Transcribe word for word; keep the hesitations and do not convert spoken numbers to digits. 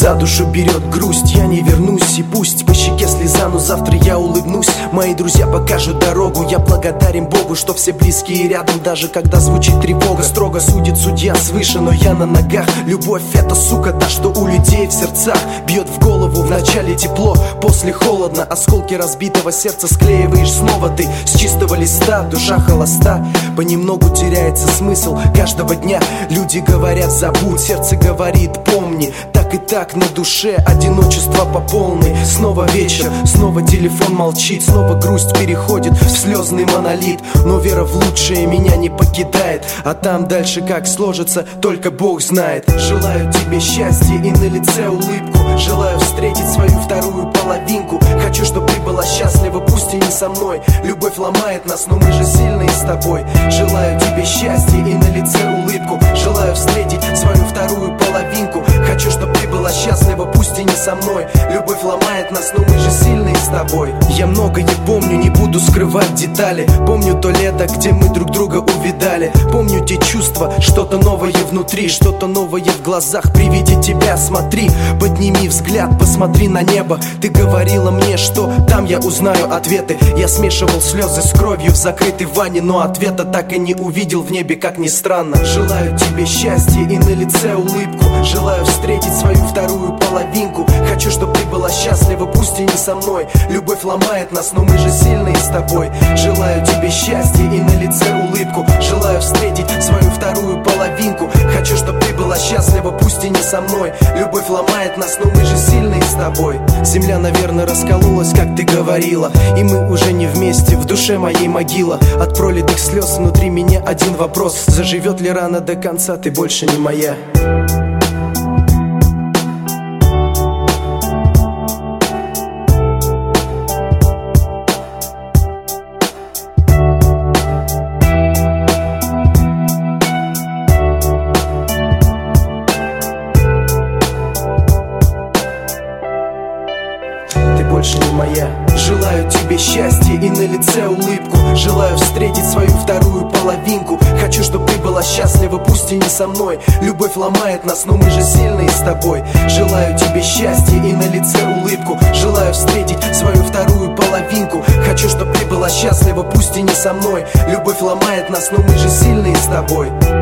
За душу берет грусть, я не вернусь. И пусть по щеке слеза, но завтра я улыбнусь. Мои друзья покажут дорогу. Я благодарен Богу, что все близкие рядом, даже когда звучит тревога. Строго судит судья свыше, но я на ногах. Любовь — это, сука, та, что у людей в сердцах. Бьет в голову, вначале тепло, после холодно. Осколки разбитого сердца склеиваешь снова ты. С чистого листа душа холоста. Понемногу теряется смысл каждого дня. Люди говорят: забудь, сердце говорит: помни. Так и так на душе одиночество по полной. Снова вечер, снова телефон молчит. Снова грусть переходит в слезный монолит. Но вера в лучшее меня не покидает. А там дальше как сложится, только Бог знает. Желаю тебе счастья и на лице улыбку. Желаю встретить свою вторую половинку. Хочу, чтобы ты была счастлива, пусть и не со мной. Любовь ломает нас, но мы же сильные с тобой. Желаю тебе счастья и на лице улыбку. Желаю встретить свою вторую половинку. Хочу, чтобы ты была счастлива, пусть и не со мной. Любовь ломает нас, но мы же сильные с тобой. Я многое помню, не буду скрывать детали. Помню то лето, где мы друг друга увидали. Помню те чувства, что-то новое внутри, что-то новое в глазах при виде тебя. Смотри, подними взгляд, посмотри на небо. Ты говорила мне, что там я узнаю ответы. Я смешивал слезы с кровью в закрытой ванне, но ответа так и не увидел в небе, как ни странно. Желаю тебе счастья и на лице улыбку. Желаю встретить свою вторую половинку. Хочу, чтобы ты была счастлива, пусть и не со мной. Любовь ломает нас, но мы же сильные с тобой. Желаю тебе счастья и на лице улыбку. Желаю встретить свою вторую половинку. Хочу, чтобы ты была счастлива, пусть и не со мной. Любовь ломает нас, но мы же сильные с тобой. Земля, наверное, раскололась, как ты говорила. И мы уже не вместе, в душе моей могила. От пролитых слез внутри меня один вопрос: заживет ли рана до конца, ты больше не моя. Больше не моя. Желаю тебе счастья и на лице улыбку. Желаю встретить свою вторую половинку. Хочу, чтобы ты была счастлива, пусть и не со мной. Любовь ломает нас, но мы же сильные с тобой. Желаю тебе счастья и на лице улыбку. Желаю встретить свою вторую половинку. Хочу, чтобы ты была счастлива, пусть и не со мной. Любовь ломает нас, но мы же сильные с тобой.